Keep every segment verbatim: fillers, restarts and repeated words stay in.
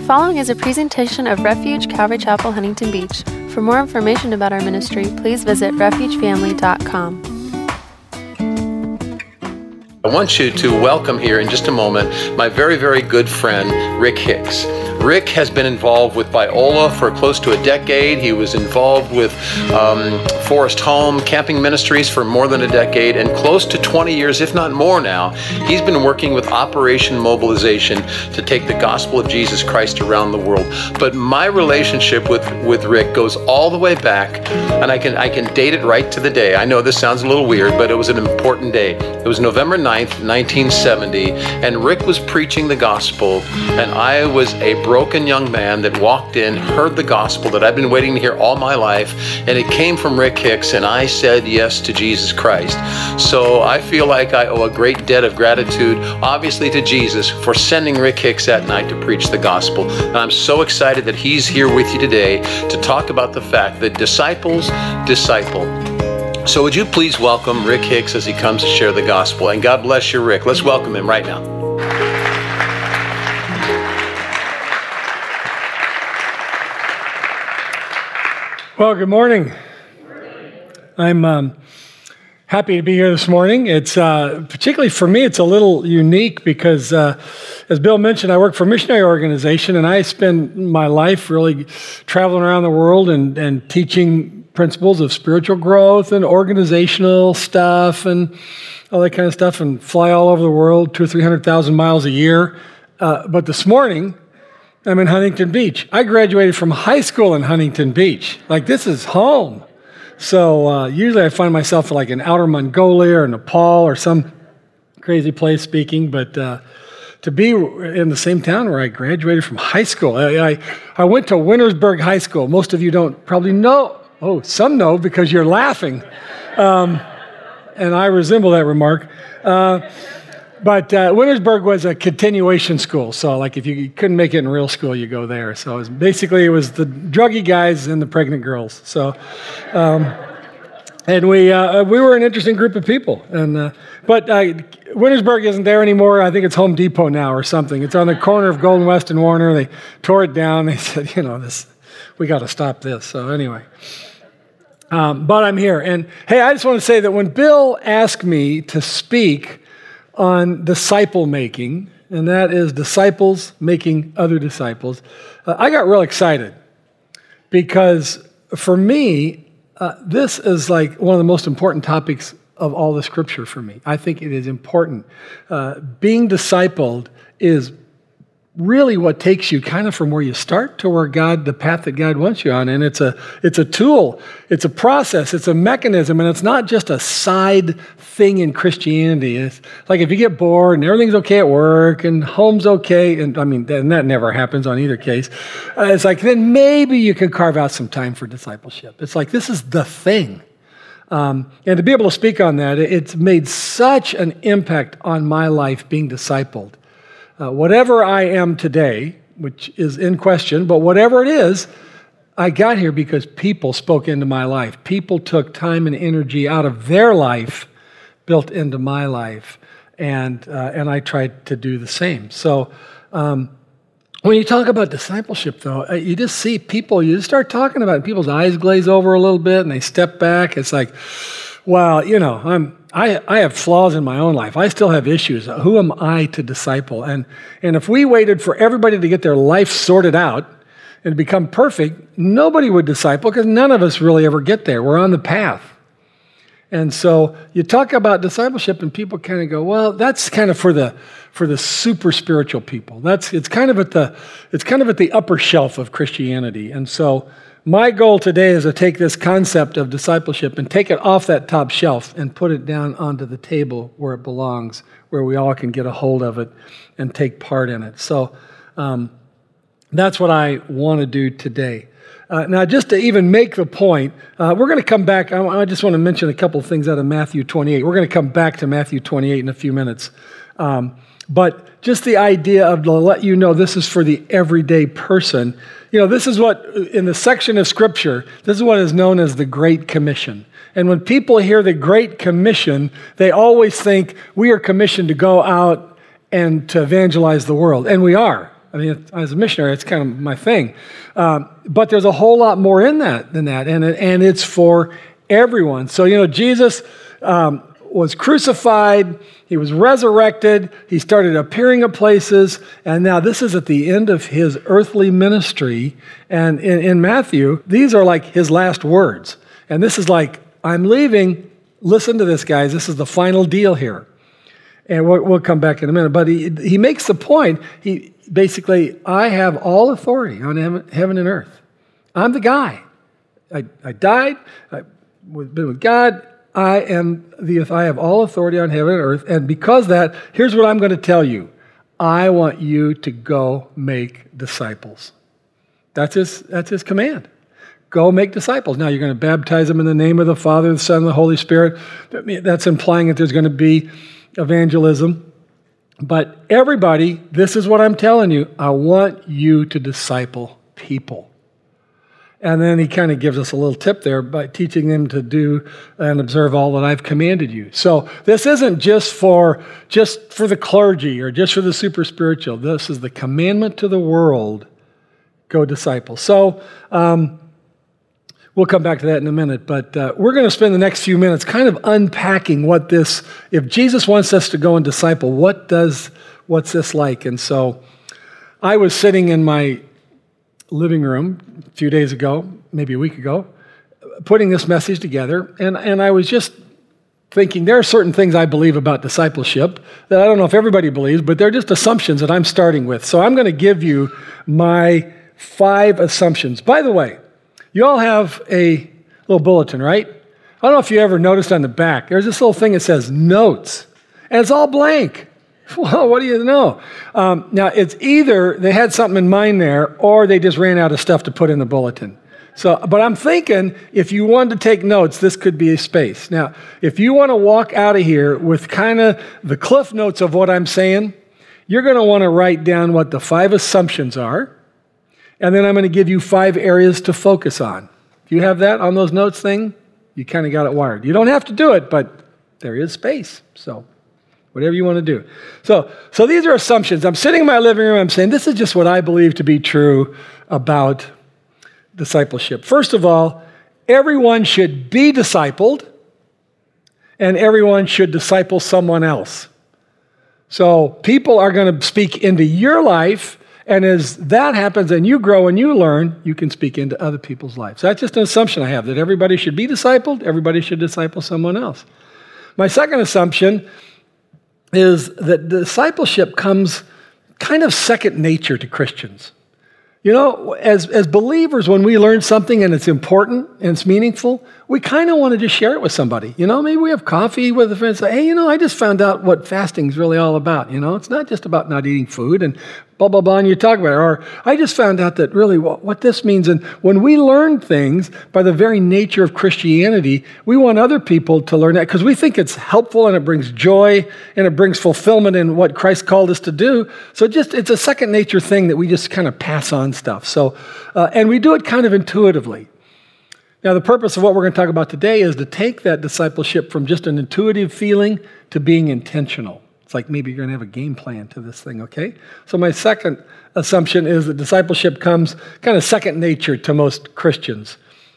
following is a presentation of Refuge Calvary Chapel, Huntington Beach. For more information about our ministry, please visit refuge family dot com. I want you to welcome here in just a moment my very, very good friend, Rick Hicks. Rick has been involved with Biola for close to a decade. He was involved with um, Forest Home Camping Ministries for more than a decade, and close to twenty years, if not more now, he's been working with Operation Mobilization to take the gospel of Jesus Christ around the world. But my relationship with, with Rick goes all the way back, and I can, I can date it right to the day. I know this sounds a little weird, but it was an important day. It was November ninth, nineteen seventy, and Rick was preaching the gospel, and I was a broken young man that walked in, heard the gospel that I've been waiting to hear all my life, and it came from Rick Hicks, and I said yes to Jesus Christ. So I feel like I owe a great debt of gratitude, obviously to Jesus, for sending Rick Hicks that night to preach the gospel. And I'm so excited that he's here with you today to talk about the fact that disciples disciple. So would you please welcome Rick Hicks as he comes to share the gospel. And God bless you, Rick. Let's welcome him right now. Well, good morning. I'm um, happy to be here this morning. It's uh, particularly for me, it's a little unique because, uh, as Bill mentioned, I work for a missionary organization, and I spend my life really traveling around the world and, and teaching principles of spiritual growth and organizational stuff and all that kind of stuff, and fly all over the world, two or three hundred thousand miles a year. Uh, but this morning, I'm in Huntington Beach. I graduated from high school in Huntington Beach. Like, this is home. So uh, usually I find myself like in outer Mongolia or Nepal or some crazy place speaking, but uh, to be in the same town where I graduated from high school. I, I, I went to Wintersburg High School. Most of you don't probably know. Oh, some know because you're laughing. Um, and I resemble that remark. Uh, But uh, Wintersburg was a continuation school, so like if you couldn't make it in real school, you go there. So it was basically it was the druggy guys and the pregnant girls. So, um, and we uh, we were an interesting group of people. And uh, but uh, Wintersburg isn't there anymore. I think it's Home Depot now or something. It's on the corner of Golden West and Warner. They tore it down. They said, you know, this we got to stop this. So anyway. Um, but I'm here, and hey, I just want to say that when Bill asked me to speak on disciple making, and that is disciples making other disciples, uh, I got real excited because for me, uh, this is like one of the most important topics of all the scripture for me. I think it is important. Uh, being discipled is really what takes you kind of from where you start to where God, the path that God wants you on. And it's a it's a tool, it's a process, it's a mechanism, and it's not just a side thing in Christianity. It's like if you get bored and everything's okay at work and home's okay, and I mean, and that never happens on either case, uh, it's like then maybe you can carve out some time for discipleship. It's like this is the thing. Um, and to be able to speak on that, it's made such an impact on my life being discipled. Uh, whatever I am today, which is in question, but whatever it is, I got here because people spoke into my life. People took time and energy out of their life, built into my life, and uh, and I tried to do the same. So um, when you talk about discipleship, though, you just see people, you just start talking about it, people's eyes glaze over a little bit, and they step back. It's like, well, you know, I'm I, I have flaws in my own life. I still have issues. Who am I to disciple? And, and if we waited for everybody to get their life sorted out and become perfect, nobody would disciple because none of us really ever get there. We're on the path. And so you talk about discipleship and people kind of go, well, that's kind of for the for the super spiritual people. That's it's kind of at the it's kind of at the upper shelf of Christianity. And so my goal today is to take this concept of discipleship and take it off that top shelf and put it down onto the table where it belongs, where we all can get a hold of it and take part in it. So um, that's what I want to do today. Uh, now, just to even make the point, uh, we're going to come back. I, I just want to mention a couple of things out of Matthew twenty-eight. We're going to come back to Matthew twenty-eight in a few minutes. Um, but just the idea of to let you know this is for the everyday person. You know, this is what, in the section of Scripture, this is what is known as the Great Commission. And when people hear the Great Commission, they always think we are commissioned to go out and to evangelize the world. And we are. I mean, as a missionary, it's kind of my thing. Um, but there's a whole lot more in that than that, and, and it's for everyone. So, you know, Jesus um, was crucified, he was resurrected, he started appearing at places, and now this is at the end of his earthly ministry. And in, in Matthew, these are like his last words. And this is like, I'm leaving. Listen to this, guys. This is the final deal here. And we'll, we'll come back in a minute. But he, he makes the point, he basically, I have all authority on heaven, heaven and earth. I'm the guy. I, I died. I've been with God. I am the, I have all authority on heaven and earth. And because of that, here's what I'm going to tell you. I want you to go make disciples. That's his, that's his command. Go make disciples. Now, you're going to baptize them in the name of the Father, the Son, and the Holy Spirit. That's implying that there's going to be evangelism. But everybody, this is what I'm telling you. I want you to disciple people. And then he kind of gives us a little tip there by teaching them to do and observe all that I've commanded you. So this isn't just for just for the clergy or just for the super spiritual. This is the commandment to the world. Go disciple. So um, we'll come back to that in a minute. But uh, we're going to spend the next few minutes kind of unpacking what this, if Jesus wants us to go and disciple, what does, what's this like? And so I was sitting in my living room a few days ago, maybe a week ago, putting this message together, and, and I was just thinking there are certain things I believe about discipleship that I don't know if everybody believes, but they're just assumptions that I'm starting with. So I'm going to give you my five assumptions. By the way, you all have a little bulletin, right? I don't know if you ever noticed on the back, there's this little thing that says notes, and it's all blank. Well, what do you know? Um, now, it's either they had something in mind there, or they just ran out of stuff to put in the bulletin. So, but I'm thinking if you wanted to take notes, this could be a space. Now, if you want to walk out of here with kind of the cliff notes of what I'm saying, you're going to want to write down what the five assumptions are, and then I'm going to give you five areas to focus on. If you have that on those notes thing, you kind of got it wired. You don't have to do it, but there is space. So whatever you want to do. So, so these are assumptions. I'm sitting in my living room. I'm saying this is just what I believe to be true about discipleship. First of all, everyone should be discipled, and everyone should disciple someone else. So people are going to speak into your life, and as that happens and you grow and you learn, you can speak into other people's lives. So that's just an assumption I have, that everybody should be discipled, everybody should disciple someone else. My second assumption is that discipleship comes kind of second nature to Christians. You know, as, as believers, when we learn something and it's important and it's meaningful, we kind of want to just share it with somebody. You know, maybe we have coffee with a friend and say, hey, you know, I just found out what fasting is really all about. You know, it's not just about not eating food and blah, blah, blah, and you talk about it. Or I just found out that really what, what this means. And when we learn things by the very nature of Christianity, we want other people to learn that because we think it's helpful and it brings joy and it brings fulfillment in what Christ called us to do. So just it's a second nature thing that we just kind of pass on stuff. So, uh, and we do it kind of intuitively. Now, the purpose of what we're going to talk about today is to take that discipleship from just an intuitive feeling to being intentional. It's like maybe you're going to have a game plan to this thing, okay? So my second assumption is that discipleship comes kind of second nature to most Christians.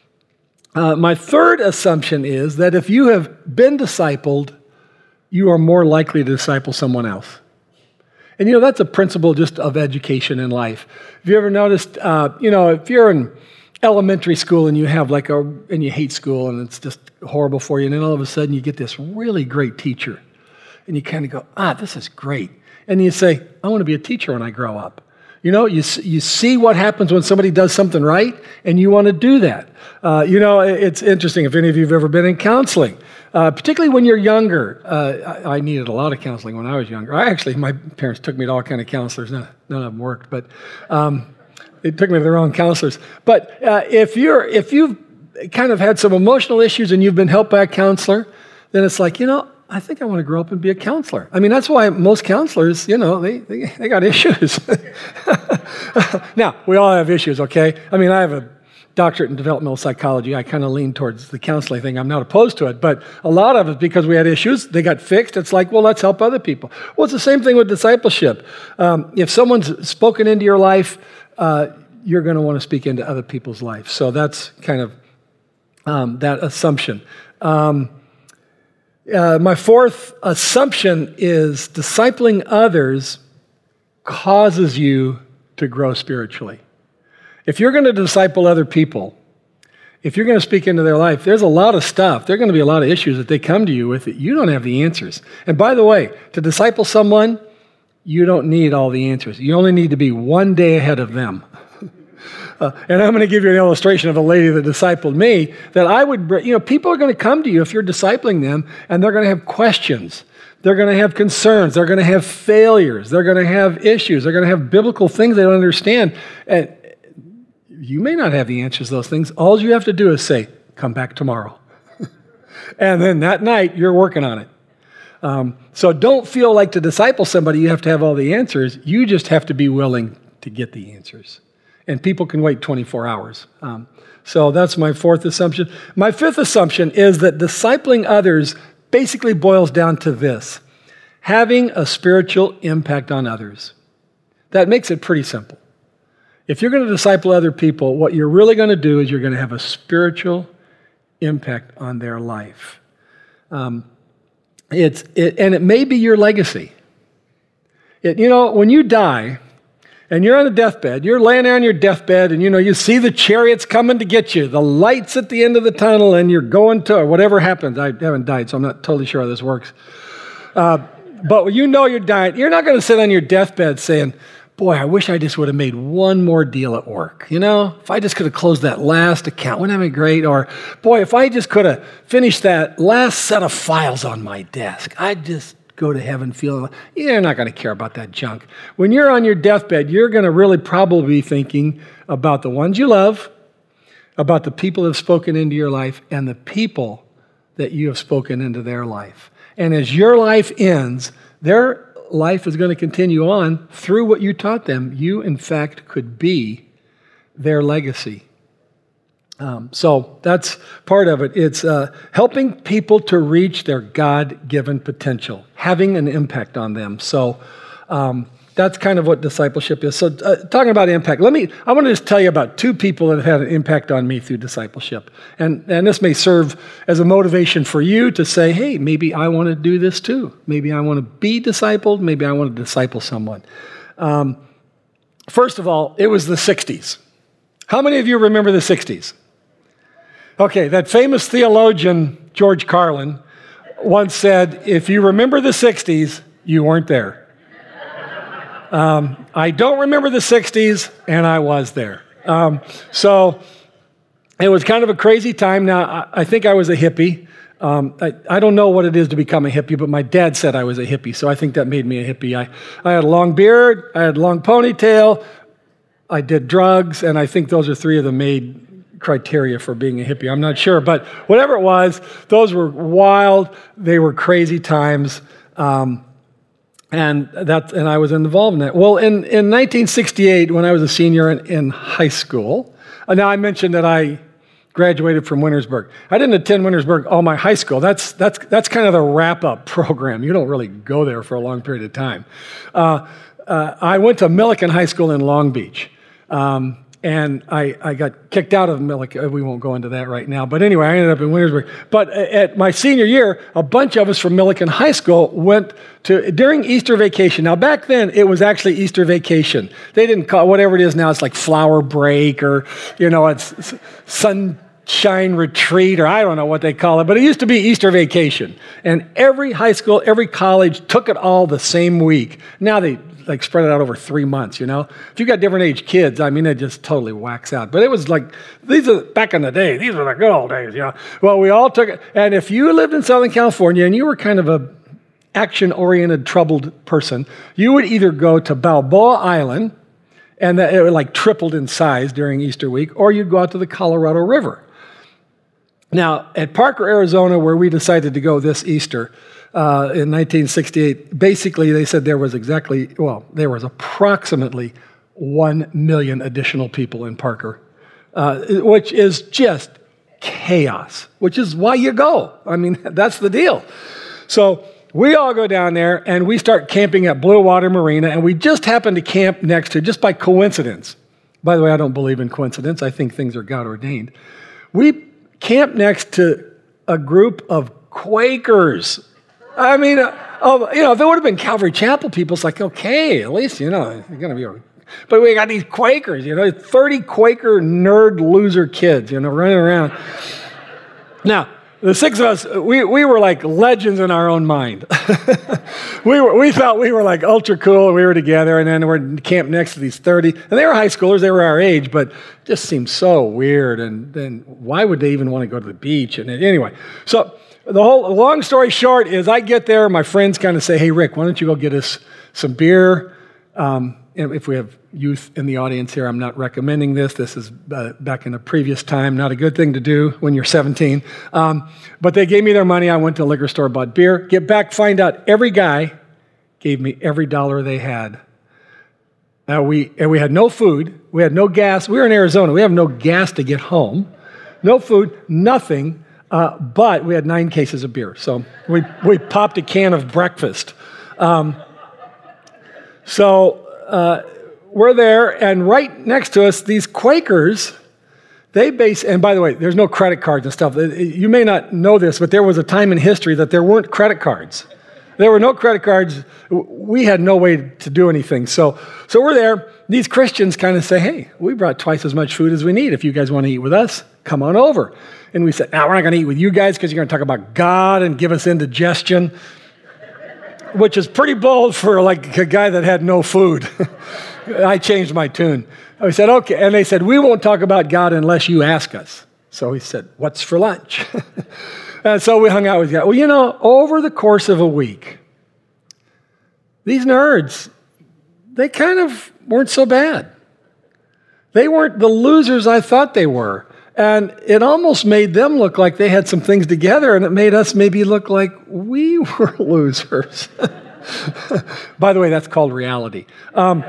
Uh, my third assumption is that if you have been discipled, you are more likely to disciple someone else. And, you know, that's a principle just of education in life. Have you ever noticed, uh, you know, if you're in elementary school and you have like a, and you hate school and it's just horrible for you, and then all of a sudden you get this really great teacher. And you kind of go, ah, this is great. And you say, I want to be a teacher when I grow up. You know, you you see what happens when somebody does something right, and you want to do that. Uh, you know, it's interesting if any of you have ever been in counseling, uh, particularly when you're younger. Uh, I, I needed a lot of counseling when I was younger. I actually, my parents took me to all kind of counselors. None, none of them worked, but um, they took me to their own counselors. But uh, if you're if you've kind of had some emotional issues and you've been helped by a counselor, then it's like, you know, I think I want to grow up and be a counselor. I mean, that's why most counselors, you know, they they, they got issues. Now, we all have issues, okay? I mean, I have a doctorate in developmental psychology. I kind of lean towards the counseling thing. I'm not opposed to it, but a lot of it, because we had issues, they got fixed. It's like, well, let's help other people. Well, it's the same thing with discipleship. Um, if someone's spoken into your life, uh, you're going to want to speak into other people's life. So that's kind of um, that assumption. Um, uh, my fourth assumption is discipling others causes you to grow spiritually. If you're going to disciple other people, if you're going to speak into their life, there's a lot of stuff. There are going to be a lot of issues that they come to you with that you don't have the answers. And by the way, to disciple someone, you don't need all the answers. You only need to be one day ahead of them. uh, and I'm going to give you an illustration of a lady that discipled me, that I would, you know, people are going to come to you if you're discipling them, and they're going to have questions. They're going to have concerns. They're going to have failures. They're going to have issues. They're going to have biblical things they don't understand. And you may not have the answers to those things. All you have to do is say, come back tomorrow. And then that night, you're working on it. Um, so don't feel like to disciple somebody, you have to have all the answers. You just have to be willing to get the answers. And people can wait twenty-four hours. Um, so that's my fourth assumption. My fifth assumption is that discipling others basically boils down to this: having a spiritual impact on others. That makes it pretty simple. If you're going to disciple other people, what you're really going to do is you're going to have a spiritual impact on their life. Um, it's it, and it may be your legacy. It, you know, when you die and you're on a deathbed, you're laying there on your deathbed, and you know you see the chariots coming to get you, the lights at the end of the tunnel, and you're going to, or whatever happens. I haven't died, so I'm not totally sure how this works. Uh, but when you know you're dying, you're not going to sit on your deathbed saying, boy, I wish I just would have made one more deal at work. You know, if I just could have closed that last account, wouldn't that be great? Or, boy, if I just could have finished that last set of files on my desk, I'd just go to heaven feeling, you're not going to care about that junk. When you're on your deathbed, you're going to really probably be thinking about the ones you love, about the people that have spoken into your life, and the people that you have spoken into their life. And as your life ends, their life is going to continue on through what you taught them. You, in fact, could be their legacy. Um, so that's part of it. It's uh, helping people to reach their God-given potential, having an impact on them. So um, that's kind of what discipleship is. So uh, talking about impact, let me, I want to just tell you about two people that have had an impact on me through discipleship. And, and this may serve as a motivation for you to say, hey, maybe I want to do this too. Maybe I want to be discipled. Maybe I want to disciple someone. Um, first of all, it was the sixties. How many of you remember the sixties? Okay, that famous theologian, George Carlin, once said, if you remember the sixties, you weren't there. Um, I don't remember the sixties, and I was there. Um, so it was kind of a crazy time. Now, I, I think I was a hippie. Um, I, I don't know what it is to become a hippie, but my dad said I was a hippie, so I think that made me a hippie. I, I had a long beard, I had a long ponytail, I did drugs, and I think those are three of the main criteria for being a hippie. I'm not sure, but whatever it was, those were wild, they were crazy times. Um, And that, and I was involved in that. Well, in, in nineteen sixty-eight, when I was a senior in, in high school, uh, now I mentioned that I graduated from Wintersburg. I didn't attend Wintersburg all my high school. That's that's that's kind of the wrap-up program. You don't really go there for a long period of time. Uh, uh, I went to Millikan High School in Long Beach. Um, And I, I got kicked out of Millikan. We won't go into that right now. But anyway, I ended up in Wintersburg. But at my senior year, a bunch of us from Millikan High School went to, during Easter vacation. Now, back then, it was actually Easter vacation. They didn't call it, whatever it is now, it's like flower break or, you know, it's sunshine retreat or I don't know what they call it. But it used to be Easter vacation. And every high school, every college took it all the same week. Now they like spread it out over three months, you know? If you got different age kids, I mean, it just totally whacks out. But it was like, these are, back in the day, these were the good old days, you know? Well, we all took it, and if you lived in Southern California and you were kind of a action-oriented, troubled person, you would either go to Balboa Island, and that it like tripled in size during Easter week, or you'd go out to the Colorado River. Now, at Parker, Arizona, where we decided to go this Easter, Uh, in nineteen sixty-eight, basically they said there was exactly, well, there was approximately one million additional people in Parker uh, which is just chaos, which is why you go. I mean, that's the deal. So we all go down there and we start camping at Blue Water Marina, and we just happen to camp next to, just by coincidence. By the way, I don't believe in coincidence. I think things are God ordained. We camp next to a group of Quakers. I mean, uh, oh, you know, if it would have been Calvary Chapel people, it's like, okay, at least, you know, you're going to be okay. But we got these Quakers, you know, thirty Quaker nerd loser kids, you know, running around. Now, the six of us, we, we were like legends in our own mind. we were, we felt we were like ultra cool, and we were together, and then we're camped next to these thirty. And they were high schoolers, they were our age, but it just seemed so weird. And then why would they even want to go to the beach? And anyway, so the whole long story short is I get there, my friends kind of say, hey, Rick, why don't you go get us some beer? Um, and if we have youth in the audience here, I'm not recommending this. This is uh, back in a previous time, not a good thing to do when you're seventeen. Um, but they gave me their money. I went to the liquor store, bought beer. Get back, find out every guy gave me every dollar they had. Now we, and we had no food. We had no gas. We were in Arizona. We have no gas to get home. No food, nothing. Uh, but we had nine cases of beer. So we, we popped a can of breakfast. Um, so... Uh, we're there, and right next to us, these Quakers, they base, and by the way, there's no credit cards and stuff. You may not know this, but there was a time in history that there weren't credit cards. There were no credit cards. We had no way to do anything. So, so we're there. These Christians kind of say, hey, we brought twice as much food as we need. If you guys want to eat with us, come on over. And we said, no, we're not going to eat with you guys because you're going to talk about God and give us indigestion, which is pretty bold for like a guy that had no food. I changed my tune. I said, okay. And they said, we won't talk about God unless you ask us. So he said, what's for lunch? And so we hung out with God. Well, you know, over the course of a week, these nerds, they kind of weren't so bad. They weren't the losers I thought they were. And it almost made them look like they had some things together, and it made us maybe look like we were losers. By the way, that's called reality. Um,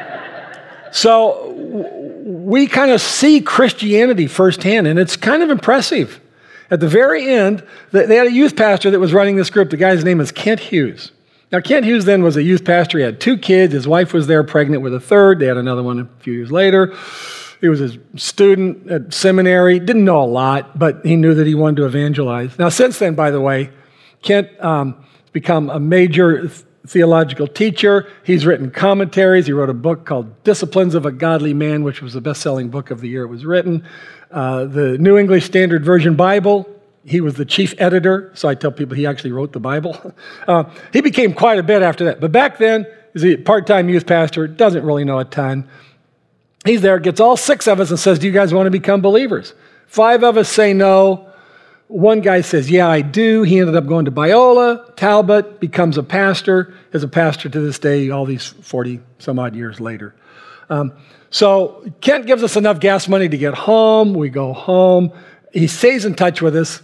so we kind of see Christianity firsthand, and it's kind of impressive. At the very end, they had a youth pastor that was running this group. The guy's name is Kent Hughes. Now, Kent Hughes then was a youth pastor. He had two kids. His wife was there pregnant with a third. They had another one a few years later. He was a student at seminary, didn't know a lot, but he knew that he wanted to evangelize. Now, since then, by the way, Kent um, has become a major th- theological teacher. He's written commentaries. He wrote a book called Disciplines of a Godly Man, which was the best-selling book of the year it was written. Uh, the New English Standard Version Bible, he was the chief editor, so I tell people he actually wrote the Bible. Uh, he became quite a bit after that. But back then, he's a part-time youth pastor, doesn't really know a ton. He's there, gets all six of us and says, do you guys want to become believers? Five of us say no. One guy says, yeah, I do. He ended up going to Biola. Talbot becomes a pastor, is a pastor to this day, all these forty some odd years later. Um, so Kent gives us enough gas money to get home. We go home. He stays in touch with us.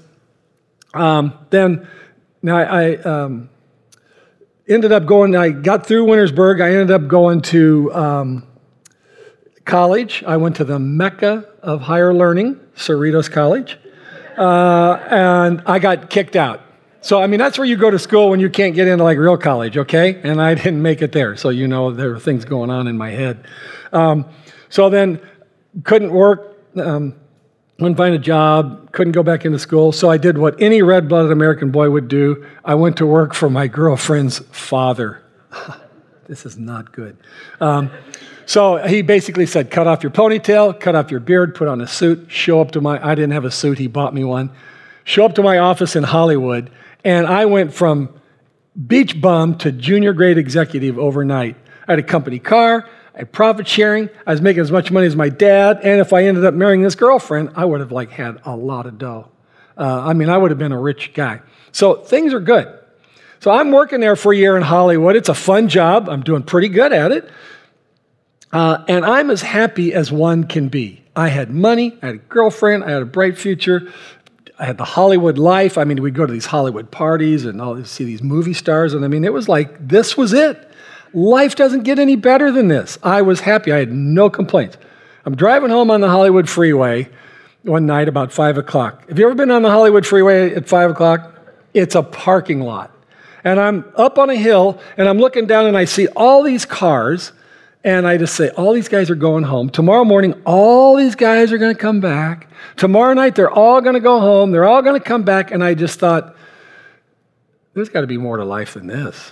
Um, then now I, I um, ended up going, I got through Wintersburg. I ended up going to um, college. I went to the Mecca of higher learning, Cerritos College. Uh, and I got kicked out. So, I mean, that's where you go to school when you can't get into like real college, okay? And I didn't make it there. So, you know, there were things going on in my head. Um, so then couldn't work, um, couldn't find a job, couldn't go back into school. So I did what any red-blooded American boy would do. I went to work for my girlfriend's father. This is not good. Um, So he basically said, cut off your ponytail, cut off your beard, put on a suit, show up to my, I didn't have a suit, he bought me one, show up to my office in Hollywood, and I went from beach bum to junior grade executive overnight. I had a company car, I had profit sharing, I was making as much money as my dad, and if I ended up marrying this girlfriend, I would have like had a lot of dough. Uh, I mean, I would have been a rich guy. So things are good. So I'm working there for a year in Hollywood. It's a fun job. I'm doing pretty good at it. Uh, and I'm as happy as one can be. I had money, I had a girlfriend, I had a bright future, I had the Hollywood life. I mean, we'd go to these Hollywood parties and all, see these movie stars, and I mean, it was like, this was it. Life doesn't get any better than this. I was happy, I had no complaints. I'm driving home on the Hollywood freeway one night about five o'clock. Have you ever been on the Hollywood freeway at five o'clock? It's a parking lot. And I'm up on a hill, and I'm looking down, and I see all these cars, and I just say, all these guys are going home. Tomorrow morning, all these guys are going to come back. Tomorrow night, they're all going to go home. They're all going to come back. And I just thought, there's got to be more to life than this.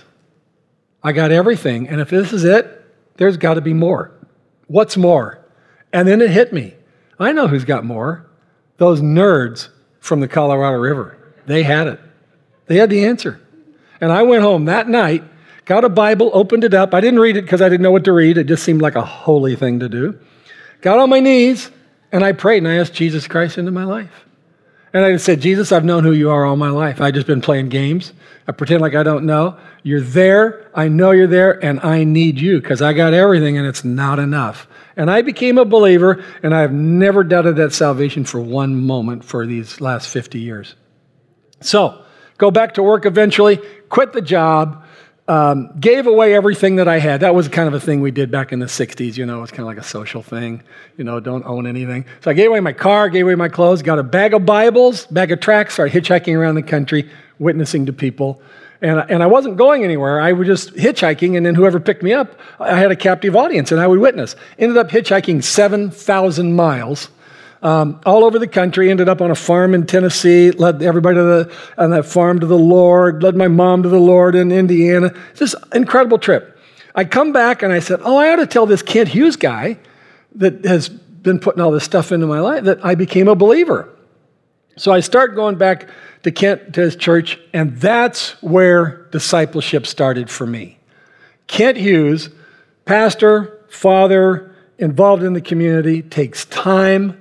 I got everything, and if this is it, there's got to be more. What's more? And then it hit me. I know who's got more. Those nerds from the Colorado River. They had it. They had the answer. And I went home that night, got a Bible, opened it up. I didn't read it because I didn't know what to read. It just seemed like a holy thing to do. Got on my knees, and I prayed, and I asked Jesus Christ into my life. And I just said, Jesus, I've known who you are all my life. I've just been playing games. I pretend like I don't know. You're there. I know you're there, and I need you because I got everything, and it's not enough. And I became a believer, and I have never doubted that salvation for one moment for these last fifty years. So, go back to work eventually, quit the job, um, gave away everything that I had. That was kind of a thing we did back in the sixties, you know, it was kind of like a social thing, you know, don't own anything. So I gave away my car, gave away my clothes, got a bag of Bibles, bag of tracts, started hitchhiking around the country, witnessing to people. And, and I wasn't going anywhere. I was just hitchhiking, and then whoever picked me up, I had a captive audience, and I would witness. Ended up hitchhiking seven thousand miles. Um, all over the country, ended up on a farm in Tennessee, led everybody to the, on that farm to the Lord, led my mom to the Lord in Indiana. It's this incredible trip. I come back and I said, oh, I ought to tell this Kent Hughes guy that has been putting all this stuff into my life that I became a believer. So I start going back to Kent, to his church, and that's where discipleship started for me. Kent Hughes, pastor, father, involved in the community, takes time,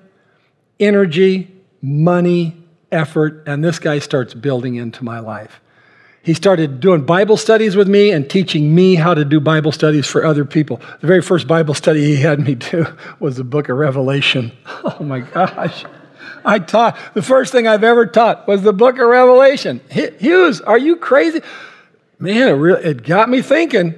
energy, money, effort, and this guy starts building into my life. He started doing Bible studies with me and teaching me how to do Bible studies for other people. The very first Bible study he had me do was the book of Revelation. Oh my gosh. I taught, the first thing I've ever taught was the book of Revelation. Hughes, are you crazy? Man, it, really, it got me thinking.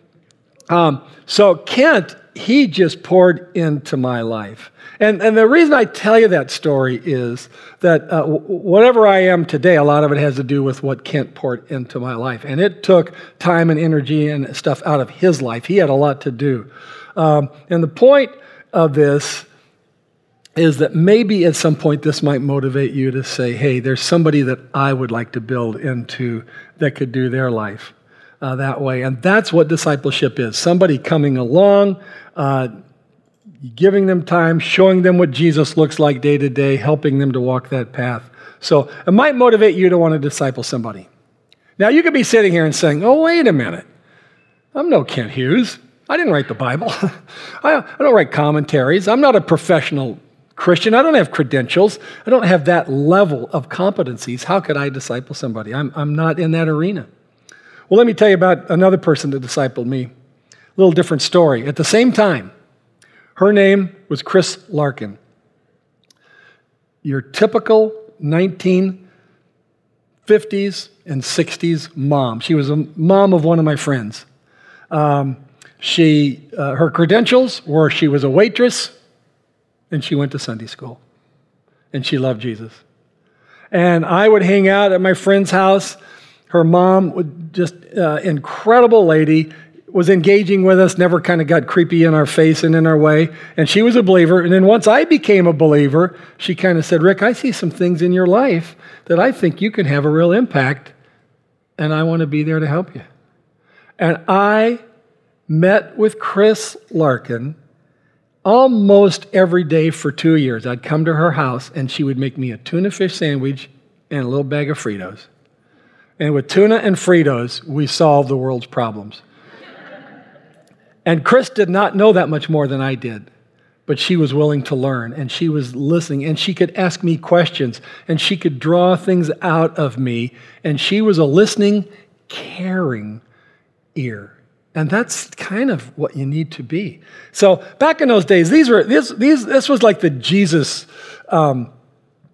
Um, so Kent, he just poured into my life. And, and the reason I tell you that story is that uh, w- whatever I am today, a lot of it has to do with what Kent poured into my life. And it took time and energy and stuff out of his life. He had a lot to do. Um, and the point of this is that maybe at some point this might motivate you to say, hey, there's somebody that I would like to build into that could do their life uh, that way. And that's what discipleship is. Somebody coming along, uh, giving them time, showing them what Jesus looks like day to day, helping them to walk that path. So it might motivate you to want to disciple somebody. Now, you could be sitting here and saying, oh, wait a minute. I'm no Kent Hughes. I didn't write the Bible. I don't write commentaries. I'm not a professional Christian. I don't have credentials. I don't have that level of competencies. How could I disciple somebody? I'm, I'm not in that arena. Well, let me tell you about another person that discipled me. A little different story. At the same time, her name was Chris Larkin. Your typical nineteen fifties and sixties mom. She was a mom of one of my friends. Um, she, uh, her credentials were she was a waitress and she went to Sunday school. And she loved Jesus. And I would hang out at my friend's house. Her mom would just, uh, incredible lady, was engaging with us, never kind of got creepy in our face and in our way. And she was a believer. And then once I became a believer, she kind of said, Rick, I see some things in your life that I think you can have a real impact, and I want to be there to help you. And I met with Chris Larkin almost every day for two years. I'd come to her house, and she would make me a tuna fish sandwich and a little bag of Fritos. And with tuna and Fritos, we solved the world's problems. And Chris did not know that much more than I did, but she was willing to learn, and she was listening, and she could ask me questions, and she could draw things out of me, and she was a listening, caring ear. And that's kind of what you need to be. So back in those days, these were this these this was like the Jesus, um,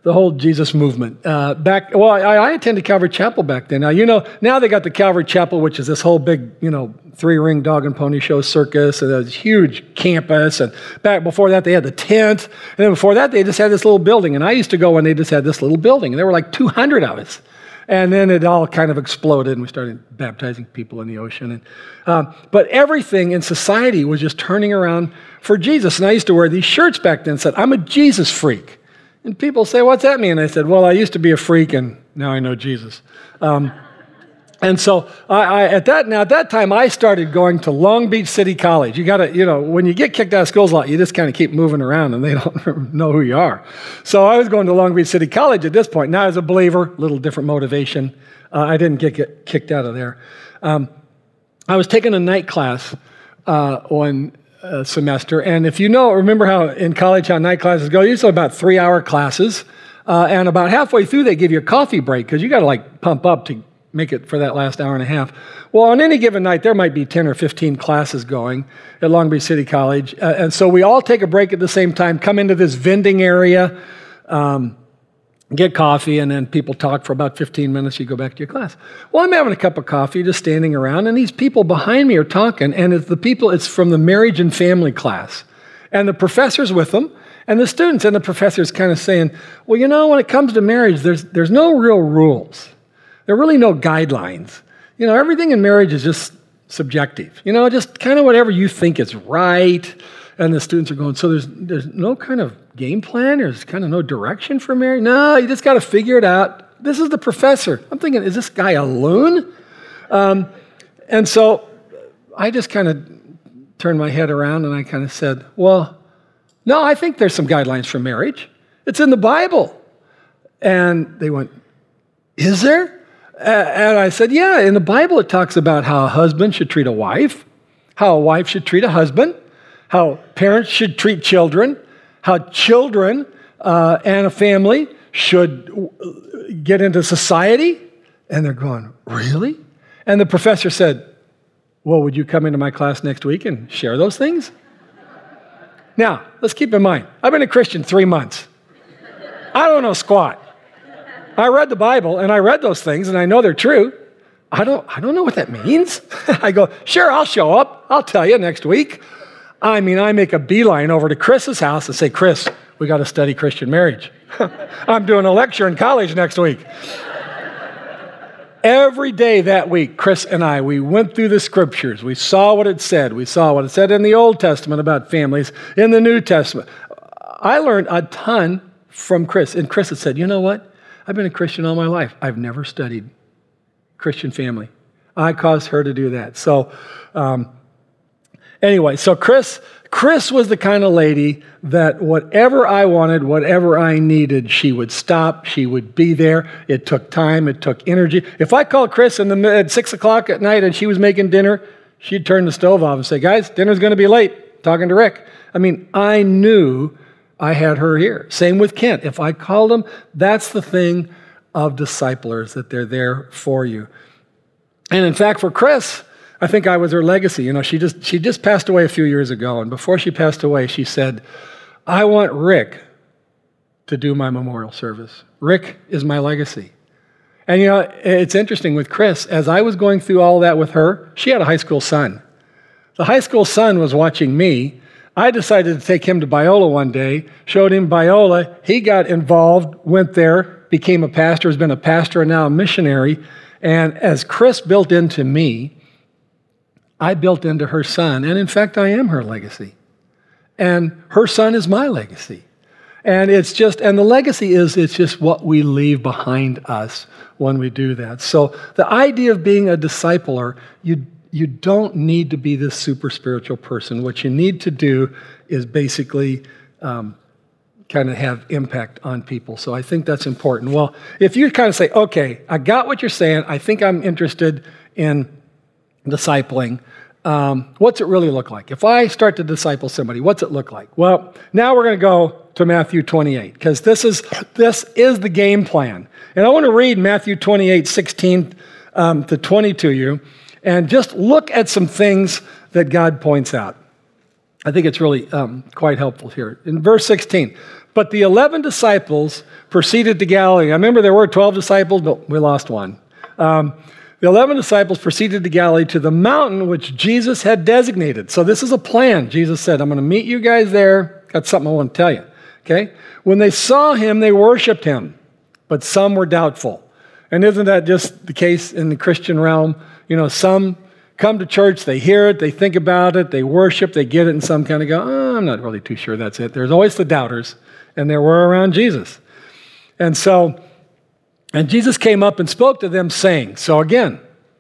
the whole Jesus movement. Uh, back, well, I, I attended Calvary Chapel back then. Now, you know, now they got the Calvary Chapel, which is this whole big, you know, three-ring dog and pony show circus, and this huge campus. And back before that, they had the tent. And then before that, they just had this little building. And I used to go when they just had this little building. And there were like two hundred of us. And then it all kind of exploded, and we started baptizing people in the ocean. And, um, but everything in society was just turning around for Jesus. And I used to wear these shirts back then that said, I'm a Jesus freak. And people say, what's that mean? I said, well, I used to be a freak, and now I know Jesus. Um, and so I, I, at that now at that time, I started going to Long Beach City College. You got to, you know, when you get kicked out of schools a lot, you just kind of keep moving around, and they don't know who you are. So I was going to Long Beach City College at this point. Now, as a believer, a little different motivation. Uh, I didn't get, get kicked out of there. Um, I was taking a night class uh, one uh, semester, and if you know, remember how in college how night classes go, usually about three-hour classes, uh, and about halfway through they give you a coffee break because you got to like pump up to make it for that last hour and a half. Well, on any given night, there might be ten or fifteen classes going at Long Beach City College, uh, and so we all take a break at the same time, come into this vending area, um, get coffee, and then people talk for about fifteen minutes. You go back to your class. Well, I'm having a cup of coffee, just standing around, and these people behind me are talking, and it's the people, it's from the marriage and family class. And the professor's with them, and the students, and the professor's kind of saying, well, you know, when it comes to marriage, there's there's no real rules. There are really no guidelines. You know, everything in marriage is just subjective. You know, just kind of whatever you think is right. And the students are going, so there's there's no kind of game plan? There's kind of no direction for marriage? No, you just got to figure it out. This is the professor. I'm thinking, is this guy a loon? Um, and so I just kind of turned my head around and I kind of said, well, no, I think there's some guidelines for marriage. It's in the Bible. And they went, is there? Uh, and I said, yeah, in the Bible it talks about how a husband should treat a wife, how a wife should treat a husband, how parents should treat children, how children uh, and a family should get into society. And they're going, really? And the professor said, well, would you come into my class next week and share those things? Now, let's keep in mind, I've been a Christian three months. I don't know squat. I read the Bible, and I read those things, and I know they're true. I don't, I don't know what that means. I go, sure, I'll show up. I'll tell you next week. I mean, I make a beeline over to Chris's house and say, Chris, we got to study Christian marriage. I'm doing a lecture in college next week. Every day that week, Chris and I, we went through the scriptures. We saw what it said. We saw what it said in the Old Testament about families, in the New Testament. I learned a ton from Chris. And Chris had said, you know what? I've been a Christian all my life. I've never studied Christian family. I caused her to do that. So um, anyway, so Chris, Chris was the kind of lady that whatever I wanted, whatever I needed, she would stop. She would be there. It took time. It took energy. If I called Chris in the at six o'clock at night and she was making dinner, she'd turn the stove off and say, guys, dinner's going to be late. Talking to Rick. I mean, I knew I had her here. Same with Kent. If I called them, that's the thing of disciplers, that they're there for you. And in fact, for Chris, I think I was her legacy. You know, she just she just passed away a few years ago, and before she passed away, she said, I want Rick to do my memorial service. Rick is my legacy. And you know, it's interesting with Chris, as I was going through all that with her, she had a high school son. The high school son was watching me. I decided to take him to Biola one day, showed him Biola. He got involved, went there, became a pastor, has been a pastor and now a missionary. And as Chris built into me, I built into her son. And in fact, I am her legacy. And her son is my legacy. And it's just, and the legacy is, it's just what we leave behind us when we do that. So the idea of being a discipler, you You don't need to be this super spiritual person. What you need to do is basically um, kind of have impact on people. So I think that's important. Well, if you kind of say, okay, I got what you're saying. I think I'm interested in discipling. Um, what's it really look like? If I start to disciple somebody, what's it look like? Well, now we're going to go to Matthew twenty-eight, because this is, this is the game plan. And I want to read Matthew twenty-eight, sixteen um, to twenty to you. And just look at some things that God points out. I think it's really um, quite helpful here. In verse sixteen, but the eleven disciples proceeded to Galilee. I remember there were twelve disciples, but we lost one. Um, the eleven disciples proceeded to Galilee to the mountain which Jesus had designated. So this is a plan. Jesus said, I'm going to meet you guys there. Got something I want to tell you. Okay? When they saw him, they worshiped him, but some were doubtful. And isn't that just the case in the Christian realm? You know, some come to church, they hear it, they think about it, they worship, they get it, and some kind of go, oh, I'm not really too sure that's it. There's always the doubters, and there were around Jesus. And so, and Jesus came up and spoke to them saying, so again,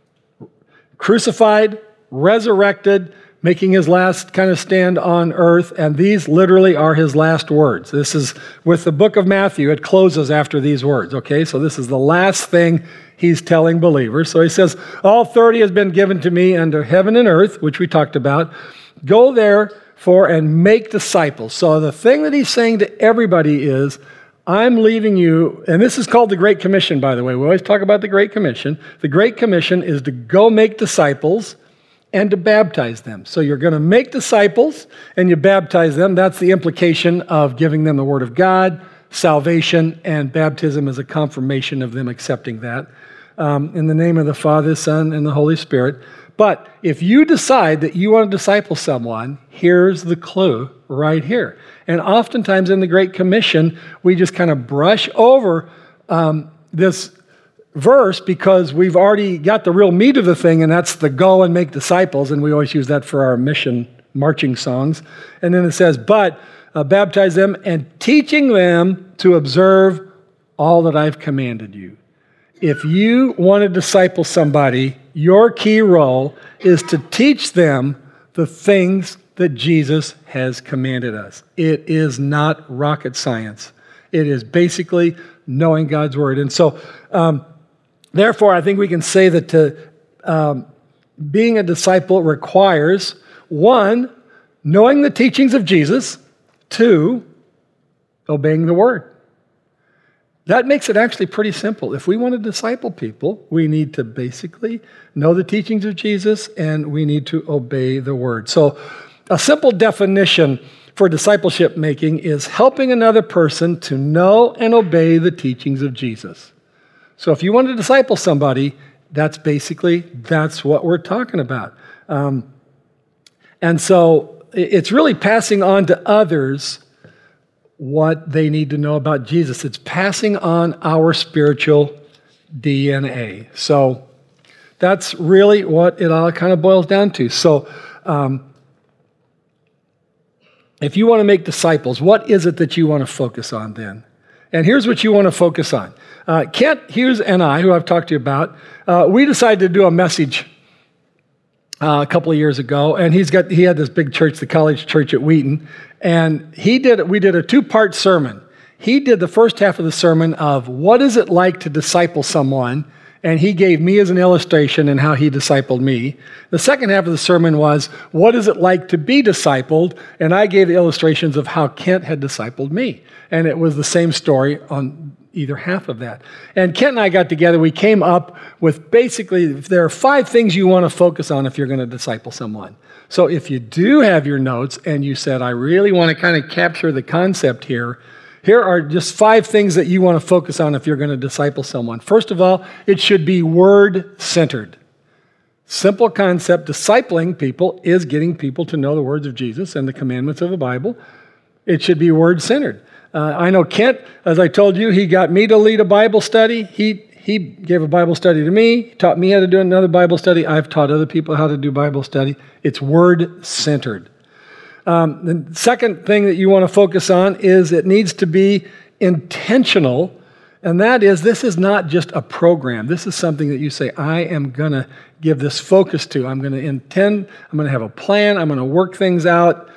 crucified, resurrected, making his last kind of stand on earth, and these literally are his last words. This is, with the book of Matthew, it closes after these words, okay? So this is the last thing he's telling believers. So he says, all authority has been given to me under heaven and earth, which we talked about. Go therefore and make disciples. So the thing that he's saying to everybody is, I'm leaving you, and this is called the Great Commission, by the way. We always talk about the Great Commission. The Great Commission is to go make disciples and to baptize them. So you're going to make disciples and you baptize them. That's the implication of giving them the Word of God, salvation, and baptism is a confirmation of them accepting that. Um, in the name of the Father, Son, and the Holy Spirit. But if you decide that you want to disciple someone, here's the clue right here. And oftentimes in the Great Commission, we just kind of brush over um, this verse because we've already got the real meat of the thing, and that's the go and make disciples, and we always use that for our mission marching songs. And then it says, but uh, baptize them and teaching them to observe all that I've commanded you. If you want to disciple somebody, your key role is to teach them the things that Jesus has commanded us. It is not rocket science. It is basically knowing God's Word. And so, um, therefore, I think we can say that to, um, being a disciple requires, one, knowing the teachings of Jesus, two, obeying the Word. That makes it actually pretty simple. If we want to disciple people, we need to basically know the teachings of Jesus and we need to obey the Word. So a simple definition for discipleship making is helping another person to know and obey the teachings of Jesus. So if you want to disciple somebody, that's basically, that's what we're talking about. Um, and so it's really passing on to others what they need to know about Jesus. It's passing on our spiritual D N A. So that's really what it all kind of boils down to. So um, if you want to make disciples, what is it that you want to focus on then? And here's what you want to focus on. Uh, Kent Hughes and I, who I've talked to you about, uh, we decided to do a message uh, a couple of years ago, and he's got he had this big church, the College Church at Wheaton, and he did we did a two-part sermon. He did the first half of the sermon of what is it like to disciple someone, and he gave me as an illustration and how he discipled me. The second half of the sermon was, what is it like to be discipled? And I gave the illustrations of how Kent had discipled me. And it was the same story on either half of that. And Kent and I got together, we came up with basically, there are five things you want to focus on if you're going to disciple someone. So if you do have your notes and you said, I really want to kind of capture the concept here, here are just five things that you want to focus on if you're going to disciple someone. First of all, it should be word-centered. Simple concept, discipling people is getting people to know the words of Jesus and the commandments of the Bible. It should be word-centered. Uh, I know Kent, as I told you, he got me to lead a Bible study. He he gave a Bible study to me, he taught me how to do another Bible study. I've taught other people how to do Bible study. It's word-centered. Um, the second thing that you want to focus on is it needs to be intentional, and that is this is not just a program. This is something that you say, I am going to give this focus to. I'm going to intend, I'm going to have a plan, I'm going to work things out,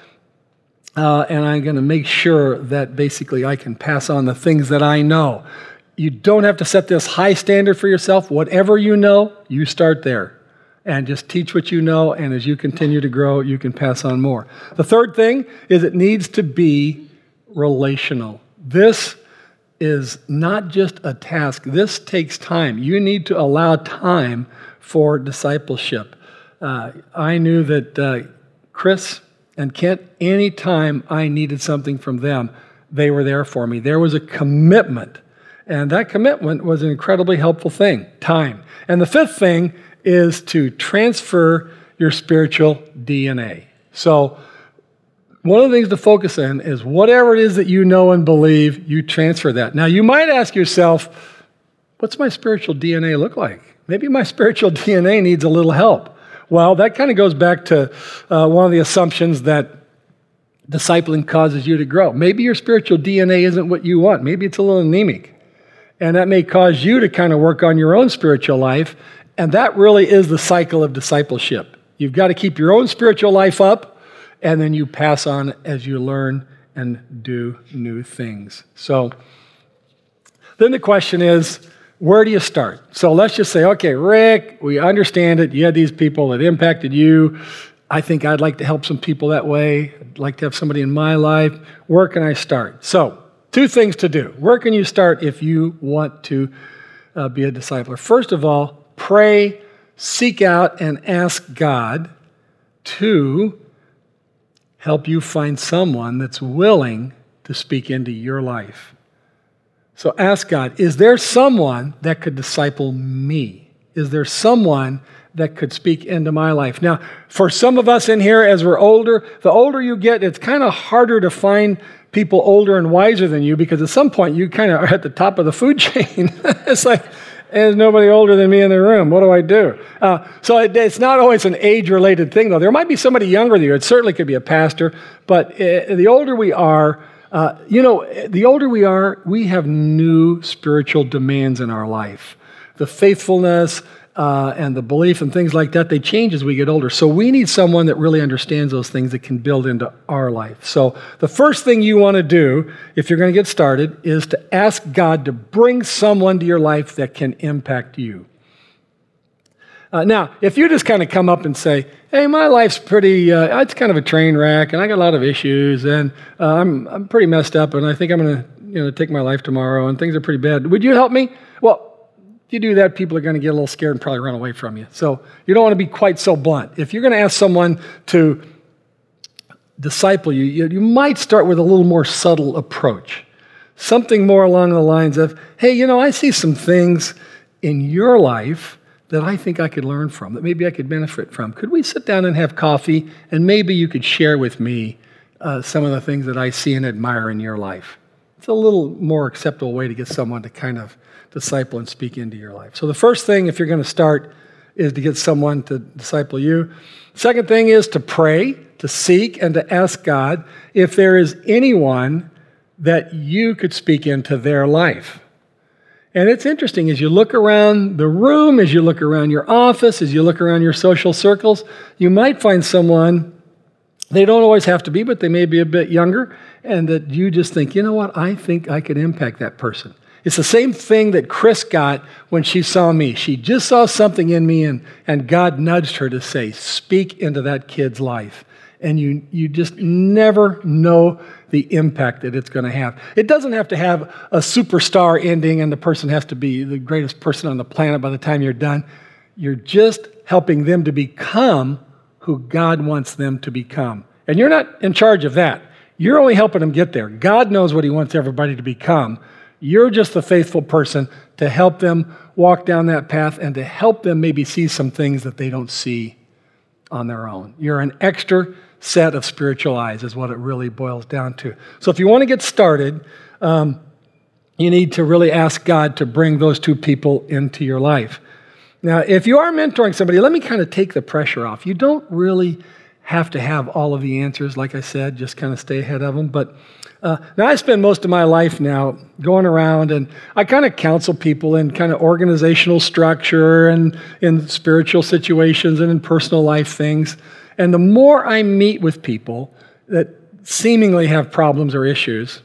uh, and I'm going to make sure that basically I can pass on the things that I know. You don't have to set this high standard for yourself. Whatever you know, you start there. And just teach what you know, and as you continue to grow, you can pass on more. The third thing is it needs to be relational. This is not just a task. This takes time. You need to allow time for discipleship. Uh, I knew that uh, Chris And Kent, any time I needed something from them, they were there for me. There was a commitment. And that commitment was an incredibly helpful thing, time. And the fifth thing is to transfer your spiritual D N A. So one of the things to focus on is whatever it is that you know and believe, you transfer that. Now, you might ask yourself, what's my spiritual D N A look like? Maybe my spiritual D N A needs a little help. Well, that kind of goes back to uh, one of the assumptions that discipling causes you to grow. Maybe your spiritual D N A isn't what you want. Maybe it's a little anemic. And that may cause you to kind of work on your own spiritual life. And that really is the cycle of discipleship. You've got to keep your own spiritual life up, and then you pass on as you learn and do new things. So then the question is, where do you start? So let's just say, okay, Rick, we understand it. You had these people that impacted you. I think I'd like to help some people that way. I'd like to have somebody in my life. Where can I start? So two things to do. Where can you start if you want to uh, be a discipler? First of all, pray, seek out, and ask God to help you find someone that's willing to speak into your life. So ask God, is there someone that could disciple me? Is there someone that could speak into my life? Now, for some of us in here, as we're older, the older you get, it's kind of harder to find people older and wiser than you, because at some point you kind of are at the top of the food chain. It's like, there's nobody older than me in the room. What do I do? Uh, so it, it's not always an age-related thing, though. There might be somebody younger than you. It certainly could be a pastor. But uh, the older we are, uh, you know, the older we are, we have new spiritual demands in our life. The faithfulness uh, and the belief and things like that, they change as we get older. So we need someone that really understands those things that can build into our life. So the first thing you want to do, if you're going to get started, is to ask God to bring someone to your life that can impact you. Uh, now, if you just kind of come up and say, hey, my life's pretty, uh, it's kind of a train wreck, and I got a lot of issues, and uh, I'm I'm pretty messed up, and I think I'm going to you know take my life tomorrow, and things are pretty bad. Would you help me? Well, if you do that, people are going to get a little scared and probably run away from you. So you don't want to be quite so blunt. If you're going to ask someone to disciple you, you, you might start with a little more subtle approach. Something more along the lines of, hey, you know, I see some things in your life that I think I could learn from, that maybe I could benefit from. Could we sit down and have coffee, and maybe you could share with me uh, some of the things that I see and admire in your life? It's a little more acceptable way to get someone to kind of disciple and speak into your life. So the first thing, if you're going to start, is to get someone to disciple you. Second thing is to pray, to seek, and to ask God if there is anyone that you could speak into their life. And it's interesting, as you look around the room, as you look around your office, as you look around your social circles, you might find someone, they don't always have to be, but they may be a bit younger, and that you just think, you know what, I think I could impact that person. It's the same thing that Chris got when she saw me. She just saw something in me, and, and God nudged her to say, speak into that kid's life. And you, you just never know the impact that it's going to have. It doesn't have to have a superstar ending and the person has to be the greatest person on the planet by the time you're done. You're just helping them to become who God wants them to become. And you're not in charge of that. You're only helping them get there. God knows what he wants everybody to become. You're just the faithful person to help them walk down that path and to help them maybe see some things that they don't see on their own. You're an extra set of spiritual eyes is what it really boils down to. So if you want to get started, um, you need to really ask God to bring those two people into your life. Now, if you are mentoring somebody, let me kind of take the pressure off. You don't really have to have all of the answers, like I said, just kind of stay ahead of them. But uh, now I spend most of my life now going around, and I kind of counsel people in kind of organizational structure and in spiritual situations and in personal life things. And the more I meet with people that seemingly have problems or issues,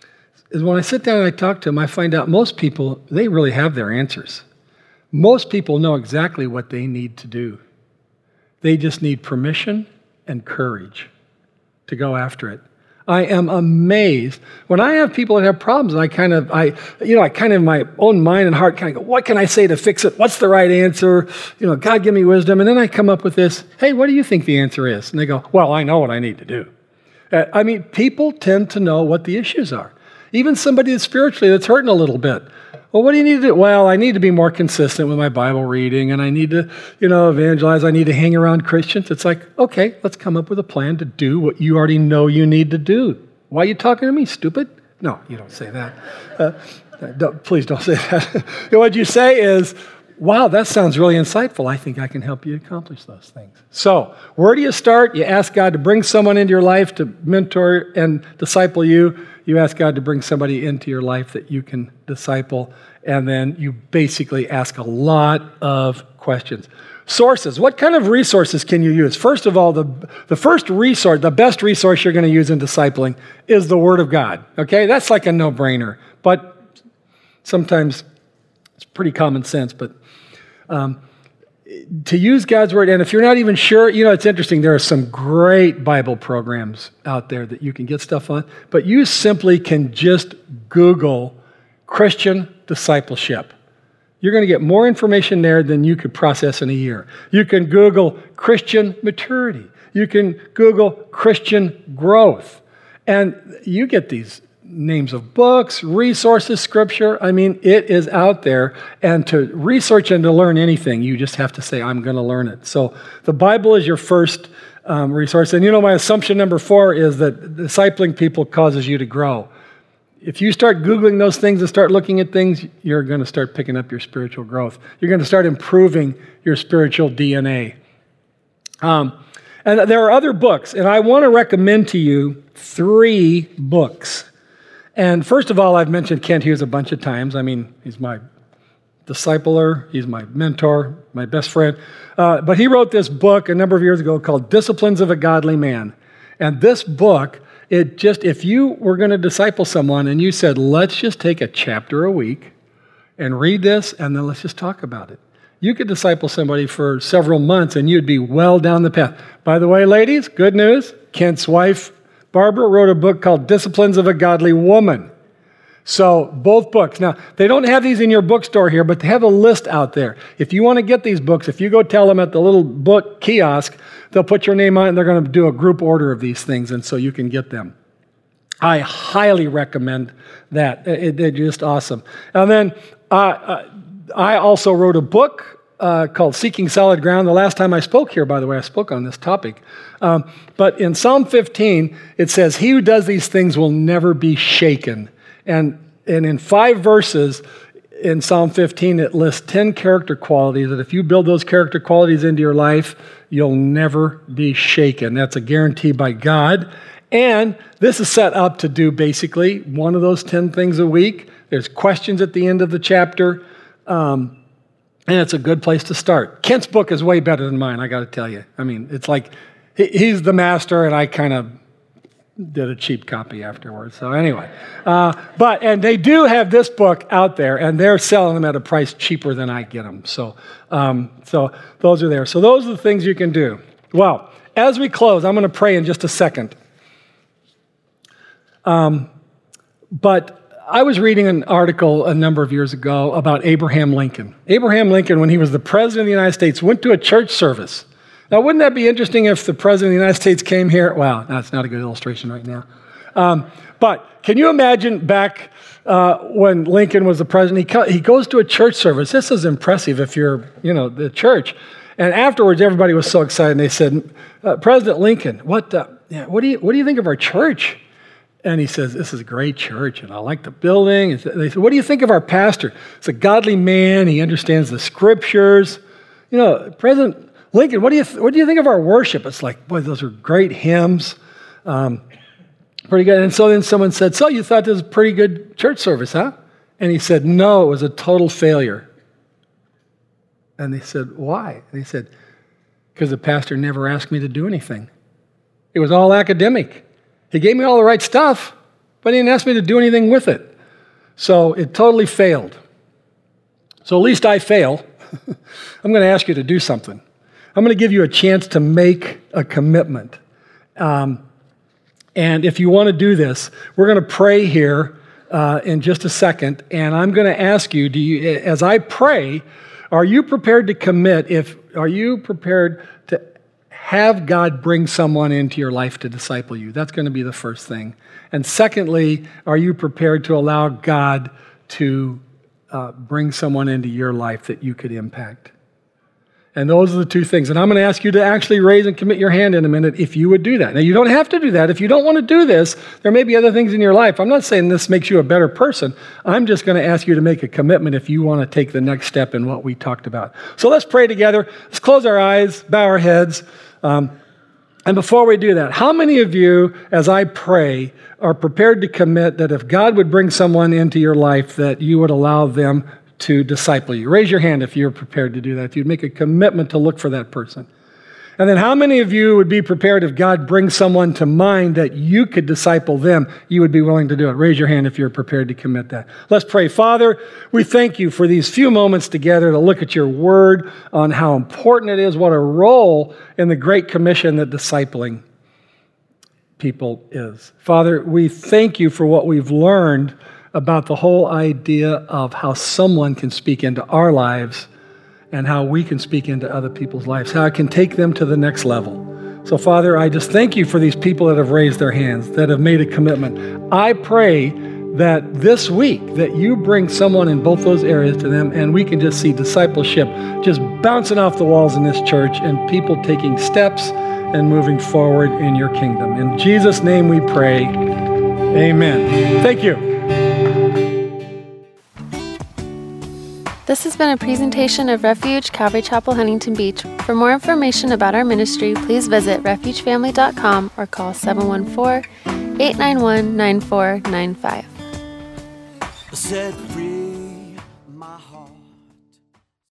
is when I sit down and I talk to them, I find out most people, they really have their answers. Most people know exactly what they need to do. They just need permission and courage to go after it. I am amazed. When I have people that have problems, and I kind of, I, you know, I kind of in my own mind and heart kind of go, what can I say to fix it? What's the right answer? You know, God give me wisdom. And then I come up with this, hey, what do you think the answer is? And they go, well, I know what I need to do. Uh, I mean, people tend to know what the issues are. Even somebody that's spiritually that's hurting a little bit. Well, what do you need to do? Well, I need to be more consistent with my Bible reading, and I need to, you know, evangelize. I need to hang around Christians. It's like, okay, let's come up with a plan to do what you already know you need to do. Why are you talking to me, stupid? No, you don't say that. Uh, don't, please don't say that. What you say is, wow, that sounds really insightful. I think I can help you accomplish those things. So, where do you start? You ask God to bring someone into your life to mentor and disciple you. You ask God to bring somebody into your life that you can disciple, and then you basically ask a lot of questions. Sources. What kind of resources can you use? First of all, the, the first resource, the best resource you're going to use in discipling is the Word of God. Okay? That's like a no-brainer, but sometimes it's pretty common sense, but um, to use God's Word, and if you're not even sure, you know, it's interesting, there are some great Bible programs out there that you can get stuff on, but you simply can just Google Christian discipleship. You're going to get more information there than you could process in a year. You can Google Christian maturity. You can Google Christian growth. And you get these names of books, resources, scripture. I mean, it is out there. And to research and to learn anything, you just have to say, I'm going to learn it. So the Bible is your first um, resource. And you know, my assumption number four is that discipling people causes you to grow. If you start Googling those things and start looking at things, you're going to start picking up your spiritual growth. You're going to start improving your spiritual D N A. Um, and there are other books, and I want to recommend to you three books. And first of all, I've mentioned Kent Hughes a bunch of times. I mean, he's my discipler, he's my mentor, my best friend. Uh, but he wrote this book a number of years ago called Disciplines of a Godly Man. And this book, it just, if you were going to disciple someone and you said, let's just take a chapter a week and read this, and then let's just talk about it. You could disciple somebody for several months and you'd be well down the path. By the way, ladies, good news. Kent's wife, Barbara, wrote a book called Disciplines of a Godly Woman. So both books. Now, they don't have these in your bookstore here, but they have a list out there. If you want to get these books, if you go tell them at the little book kiosk, they'll put your name on it and they're going to do a group order of these things, and so you can get them. I highly recommend that. It, they're just awesome. And then uh, uh, I also wrote a book uh, called Seeking Solid Ground. The last time I spoke here, by the way, I spoke on this topic. Um, but in Psalm fifteen, it says, he who does these things will never be shaken. And, and in five verses in Psalm fifteen, it lists ten character qualities that if you build those character qualities into your life, you'll never be shaken. That's a guarantee by God. And this is set up to do basically one of those ten things a week. There's questions at the end of the chapter, um, and it's a good place to start. Kent's book is way better than mine, I got to tell you. I mean, it's like he, he's the master, and I kind of did a cheap copy afterwards. So anyway, uh, but and they do have this book out there, and they're selling them at a price cheaper than I get them. So, um, so those are there. So those are the things you can do. Well, as we close, I'm going to pray in just a second. Um, but I was reading an article a number of years ago about Abraham Lincoln. Abraham Lincoln, when he was the president of the United States, went to a church service. Now, wouldn't that be interesting if the president of the United States came here? Wow, that's not a good illustration right now. Um, but can you imagine back uh, when Lincoln was the president? He, co- he goes to a church service. This is impressive if you're, you know, the church. And afterwards, everybody was so excited. And they said, uh, President Lincoln, what, uh, yeah, what do you, what do you think of our church? And he says, this is a great church, and I like the building. And they said, what do you think of our pastor? He's a godly man. He understands the scriptures. You know, President Lincoln, what do you th- what do you think of our worship? It's like, boy, those are great hymns. Um, pretty good. And so then someone said, so you thought this was a pretty good church service, huh? And he said, no, it was a total failure. And they said, why? And he said, because the pastor never asked me to do anything. It was all academic. He gave me all the right stuff, but he didn't ask me to do anything with it. So it totally failed. So at least I fail. I'm going to ask you to do something. I'm going to give you a chance to make a commitment. Um, And if you want to do this, we're going to pray here uh, in just a second. And I'm going to ask you, do you, as I pray, are you prepared to commit? If are you prepared to have God bring someone into your life to disciple you? That's going to be the first thing. And secondly, are you prepared to allow God to uh, bring someone into your life that you could impact? And those are the two things. And I'm going to ask you to actually raise and commit your hand in a minute if you would do that. Now, you don't have to do that. If you don't want to do this, there may be other things in your life. I'm not saying this makes you a better person. I'm just going to ask you to make a commitment if you want to take the next step in what we talked about. So let's pray together. Let's close our eyes, bow our heads. Um, and before we do that, how many of you, as I pray, are prepared to commit that if God would bring someone into your life, that you would allow them to disciple you? Raise your hand if you're prepared to do that, if you'd make a commitment to look for that person. And then how many of you would be prepared if God brings someone to mind that you could disciple them, you would be willing to do it? Raise your hand if you're prepared to commit that. Let's pray. Father, we thank you for these few moments together to look at your word on how important it is, what a role in the Great Commission that discipling people is. Father, we thank you for what we've learned about the whole idea of how someone can speak into our lives and how we can speak into other people's lives, how it can take them to the next level. So, Father, I just thank you for these people that have raised their hands, that have made a commitment. I pray that this week that you bring someone in both those areas to them, and we can just see discipleship just bouncing off the walls in this church and people taking steps and moving forward in your kingdom. In Jesus' name we pray, amen. Thank you. This has been a presentation of Refuge Calvary Chapel, Huntington Beach. For more information about our ministry, please visit refuge family dot com or call seven one four, eight nine one, nine four nine five.